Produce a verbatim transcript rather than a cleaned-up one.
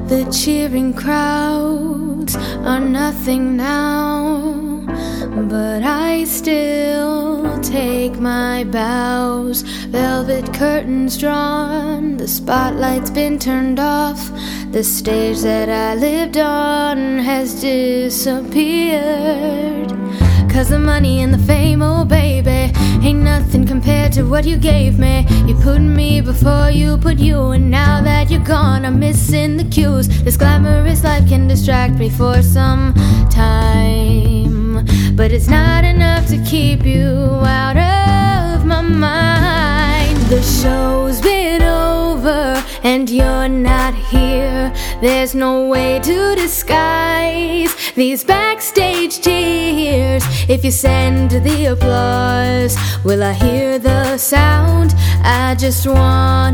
The cheering crowds are nothing now, but I still take my bows. Velvet curtains drawn, the spotlight's been turned off. The stage that I lived on has disappeared. Cause the money and the fame, oh baby, ain't nothing compared to what you gave me. You put me before you put you, and now that you're gone, I'm missing the cues. This glamorous life can distract me for some time, but it's not enough to keep you out of my mind. The show's been over and you're not here. There's no way to disguise these backstage tears. If you send the applause, will I hear the sound? I just want